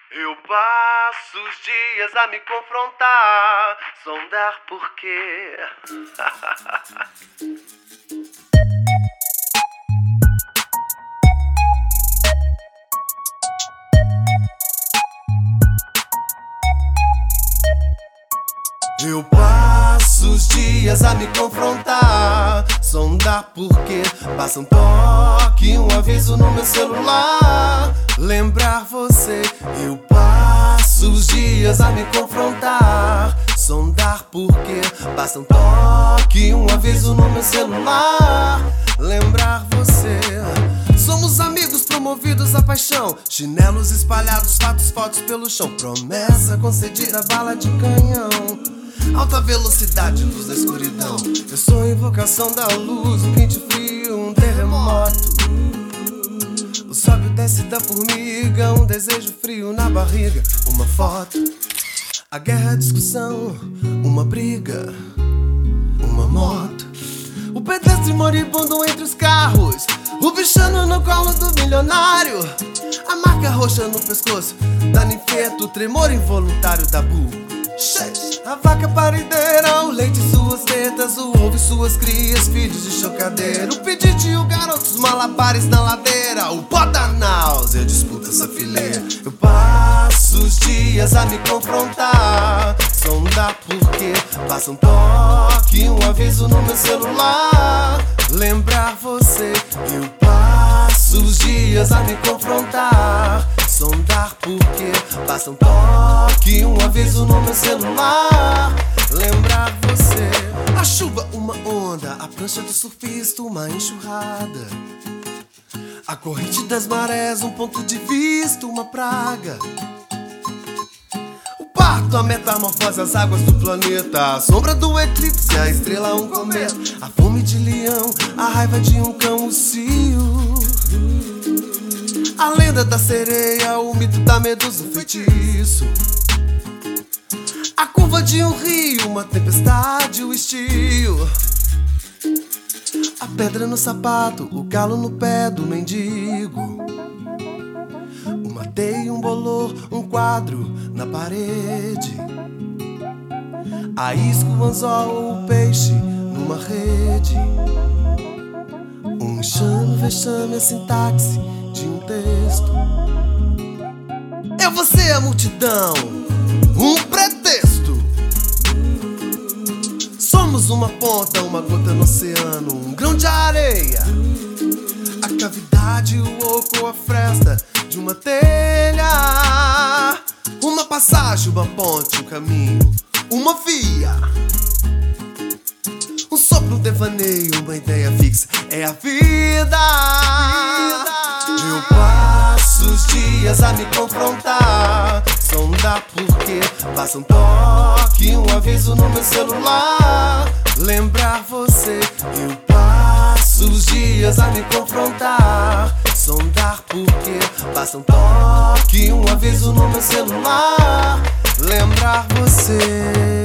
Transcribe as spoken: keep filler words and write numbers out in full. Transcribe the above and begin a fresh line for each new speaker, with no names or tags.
Eu passo os dias a me confrontar, sondar por quê. Eu passo os dias a me confrontar, sondar por quê. Passa um toque, um aviso no meu celular, lembrar você. Eu passo os dias a me confrontar, sondar por quê. Passa um toque, um aviso no meu celular, lembrar você. Somos amigos promovidos à paixão, chinelos espalhados, fatos, fotos pelo chão. Promessa concedida, bala de canhão, alta velocidade, luz da escuridão. Eu sou a invocação da luz, um quente frio, um terremoto. O sobe, o desce da formiga, um desejo frio na barriga. Uma foto, a guerra, a discussão, uma briga, uma moto. O pedestre moribundo entre os carros, o bichano no colo do milionário, a marca roxa no pescoço da ninfeta, o tremor involuntário da bull. A vaca parideira, o leite em suas tetas, o ovo e suas crias, filhos de chocadeira. O pedite e o garoto, os malabares na ladeira, o pó da náusea disputa essa fileira. Eu passo os dias a me confrontar, sondar por quê. Passa um toque, um aviso no meu celular, lembrar você. Eu passo os dias a me confrontar, sondar por quê. Passa um toque, um aviso no meu celular, lembrar você. A chuva, uma onda, a prancha do surfista, uma enxurrada. A corrente das marés, um ponto de vista, uma praga. O parto, a metamorfose, as águas do planeta, a sombra do eclipse, a estrela, um cometa. A fome de leão, a raiva de um cão, o cio. A lenda da sereia, o mito da medusa, um feitiço. A curva de um rio, uma tempestade, o estio. A pedra no sapato, o galo no pé do mendigo. Uma teia, um bolor, um quadro na parede. A isca, o anzol, o peixe numa rede. Um enxame, vexame, a sintaxe de um texto. Eu vou ser a multidão, um pretexto. Somos uma ponta, uma gota no oceano, um grão de areia. A cavidade, o oco, a fresta de uma telha. Uma passagem, uma ponte, um caminho, uma via. Um sopro, um devaneio, uma ideia fixa, é a vida. Eu passo os dias a me confrontar, sondar por quê. Passa um toque, um aviso no meu celular, lembrar você. Eu passo os dias a me confrontar, sondar por quê. Passa um toque, um aviso no meu celular, lembrar você.